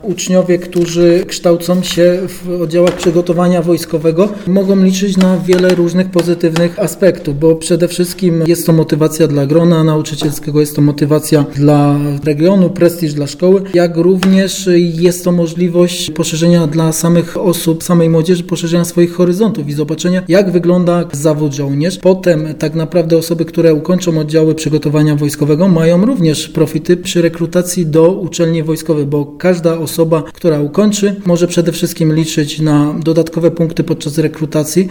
Uczniowie, którzy kształcą się w oddziałach przygotowania wojskowego, mogą liczyć na wiele różnych pozytywnych aspektów, bo przede wszystkim jest to motywacja dla grona nauczycielskiego, jest to motywacja dla regionu, prestiż dla szkoły, jak również jest to możliwość poszerzenia dla samych osób, samej młodzieży, poszerzenia swoich horyzontów i zobaczenia, jak wygląda zawód żołnierz. Potem tak naprawdę osoby, które ukończą oddziały przygotowania wojskowego, mają również profity przy rekrutacji do uczelni wojskowych, bo każda osoba, która ukończy, może przede wszystkim liczyć na dodatkowe punkty podczas rekrutacji,